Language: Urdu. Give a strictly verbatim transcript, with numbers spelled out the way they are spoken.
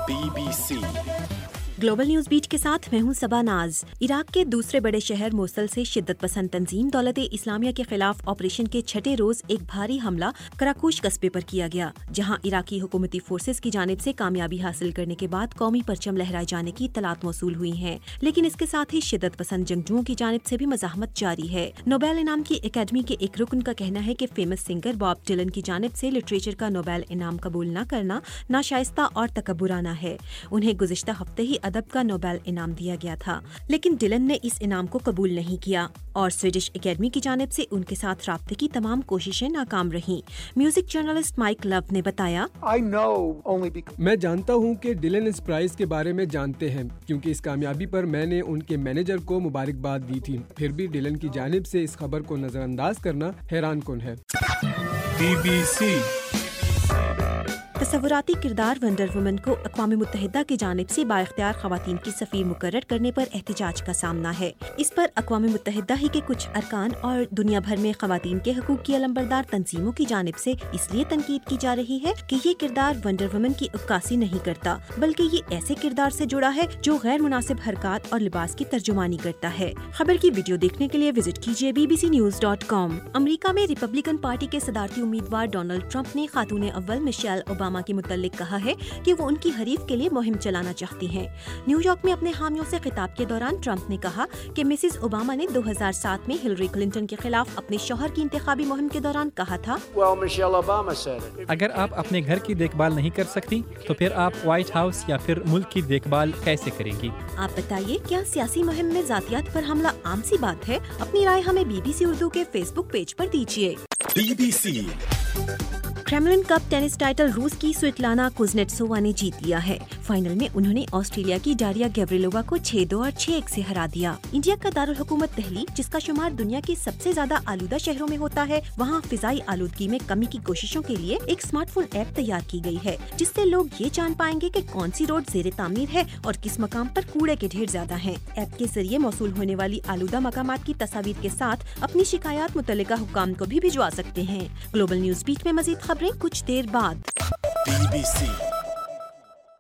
Be B C global news بیٹ کے ساتھ میں ہوں صبا ناز۔ عراق کے دوسرے بڑے شہر موصل سے شدت پسند تنظیم دولت اسلامیہ کے خلاف آپریشن کے چھٹے روز ایک بھاری حملہ کراکوش قصبے پر کیا گیا، جہاں عراقی حکومتی فورسز کی جانب سے کامیابی حاصل کرنے کے بعد قومی پرچم لہرائے جانے کی اطلاعات موصول ہوئی ہیں، لیکن اس کے ساتھ ہی شدت پسند جنگجوؤں کی جانب سے بھی مزاحمت جاری ہے۔ نوبیل انعام کی اکیڈمی کے ایک رکن کا کہنا ہے کہ فیمس سنگر باب ڈلن کی جانب سے لٹریچر کا نوبیل انعام قبول نہ کرنا ناشائستہ اور تکبرانہ ہے۔ انہیں گزشتہ ہفتے ہی ادب کا نوبیل انعام دیا گیا تھا، لیکن ڈلن نے اس انعام کو قبول نہیں کیا اور سویڈش اکیڈمی کی جانب سے ان کے ساتھ رابطے کی تمام کوششیں ناکام رہیں۔ میوزک جرنلسٹ مائک لو نے بتایا، میں جانتا ہوں کہ ڈلن اس پرائز کے بارے میں جانتے ہیں کیونکہ اس کامیابی پر میں نے ان کے مینیجر کو مبارکباد دی تھی، پھر بھی ڈلن کی جانب سے اس خبر کو نظر انداز کرنا حیران کن ہے۔ بی بی سی تصوراتی کردار ونڈر وومن کو اقوام متحدہ کی جانب سے بااختیار خواتین کی سفیر مقرر کرنے پر احتجاج کا سامنا ہے۔ اس پر اقوام متحدہ ہی کے کچھ ارکان اور دنیا بھر میں خواتین کے حقوق کی علمبردار تنظیموں کی جانب سے اس لیے تنقید کی جا رہی ہے کہ یہ کردار ونڈر وومن کی عکاسی نہیں کرتا، بلکہ یہ ایسے کردار سے جڑا ہے جو غیر مناسب حرکات اور لباس کی ترجمانی کرتا ہے۔ خبر کی ویڈیو دیکھنے کے لیے وزٹ کیجیے B B C news dot com. امریکہ میں ریپبلکن پارٹی کے صدارتی امیدوار ڈونلڈ ٹرمپ نے خاتون اول مشیل اوباما کے متعلق کہا ہے کہ وہ ان کی حریف کے لیے مہم چلانا چاہتی ہیں۔ نیو یارک میں اپنے حامیوں سے خطاب کے دوران ٹرمپ نے کہا کہ مسز اوباما نے دو ہزار سات میں ہلری کلنٹن کے خلاف اپنے شوہر کی انتخابی مہم کے دوران کہا تھا، اگر آپ اپنے گھر کی دیکھ بھال نہیں کر سکتی تو پھر آپ وائٹ ہاؤس یا پھر ملک کی دیکھ بھال کیسے کریں گی؟ آپ بتائیے، کیا سیاسی مہم میں ذاتیات پر حملہ عام سی بات ہے؟ اپنی رائے ہمیں بی بی سی اردو کے فیس بک پیج پر دیجیے۔ B B C Kremlin cup tennis title روس کی سویٹلانا کوزنیٹسووا نے جیت لیا ہے۔ فائنل میں انہوں نے آسٹریلیا کی ڈاریا گیوریلووا کو چھ دو اور چھ ایک سے ہرا دیا۔ انڈیا کا دارالحکومت دہلی، جس کا شمار دنیا کے سب سے زیادہ آلودہ شہروں میں ہوتا ہے، وہاں فضائی آلودگی میں کمی کی کوششوں کے لیے ایک اسمارٹ فون ایپ تیار کی گئی ہے، جس سے لوگ یہ جان پائیں گے کہ کون سی روڈ زیر تعمیر ہے اور کس مقام پر کوڑے کے ڈھیر زیادہ ہیں۔ ایپ کے ذریعے موصول ہونے والی آلودہ مقامات کی تصاویر کے ساتھ اپنی شکایات متعلقہ حکام کو بھی بھجوا سکتے ہیں۔ گلوبل نیوز بیٹ میں مزید خبریں کچھ دیر بعد۔ Be B C